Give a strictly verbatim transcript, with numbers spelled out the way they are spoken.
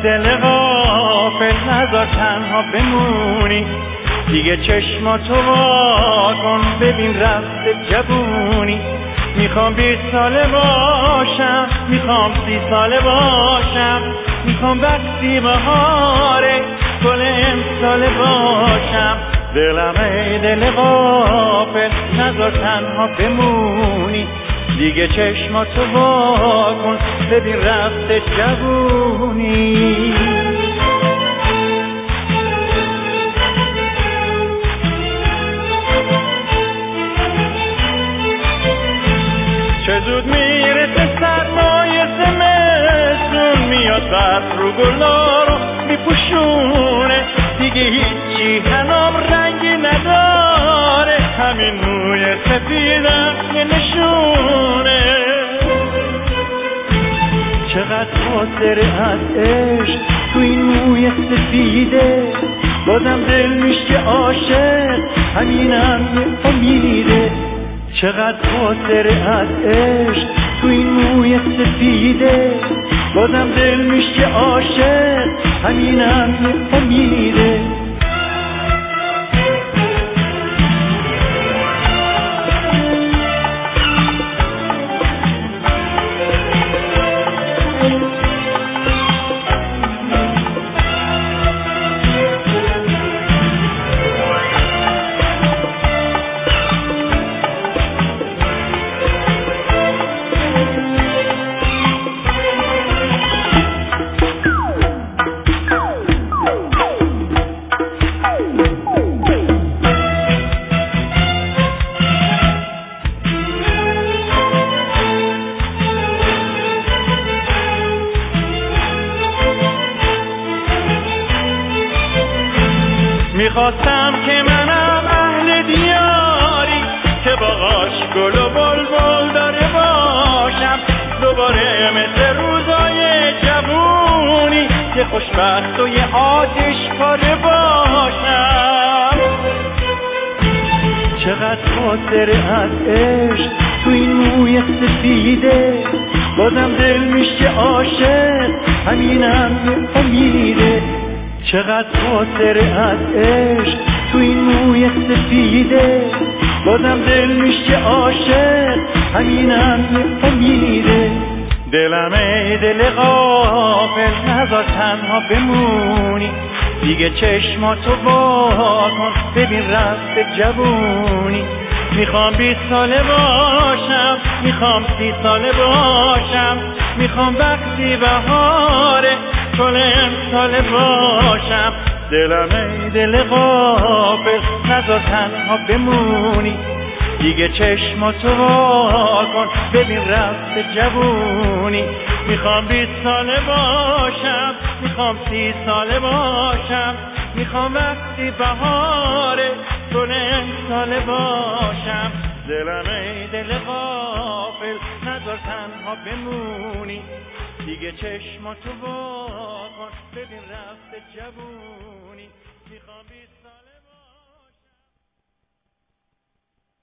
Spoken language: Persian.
دل غافل نذار تنها بمونی، دیگه چشماتو وا کن ببین رفته جوونی. میخوام بیست ساله باشم، میخوام سی ساله باشم، میخوام وقتی بهاره گل امساله باشم. دلم ای دل غافل نذار تنها بمونی، دیگه چشماتو وا کن ببین رفته جوونی. چه زود میرسه سرمایه زمستون، میاد برف رو گلا رو میپوشونه، دیگه هیچی هنام رنگی نداره، همین موی سفیدم یه نشونه. چقدر خاطره از عشق تو این موی سفیده، بازم دل میشه عاشق همینم یه امیده. چقدر خاطره از عشق تو این موی سفیده، بازم دل میشه عاشق همینم یه امیده. میخواستم که منم اهل دیاری که باغاش گل و بلبل داره باشم، دوباره مثل روزای جوونی یه خوشبخت و یه آتشکاره باشم. چقدر خاطره از عشق تو این موی سفیده، بازم دل میشه عاشق همینم یه امیده. چقدر خاطره از عشق تو این موی سفیده، بازم دل میشه عاشق همینم یه امیده. دلم ای دل غافل نذار تنها بمونی، دیگه چشماتو وا کن ببین رفته جوونی. میخوام بیست ساله باشم، میخوام سی ساله باشم، میخوام وقتی بهاره گل امساله باشم. دلم ای دل غافل نذار تنها بمونی، دیگه چشماتو وا کن ببین رفته جوونی. میخوام بیست ساله باشم، میخوام سی ساله باشم، میخوام وقتی بهاره گل امساله باشم. دلم ای دل غافل نذار تنها بمونی، دیگه چشماتو وا کن ببین رفته جوونی. میخوام بیست ساله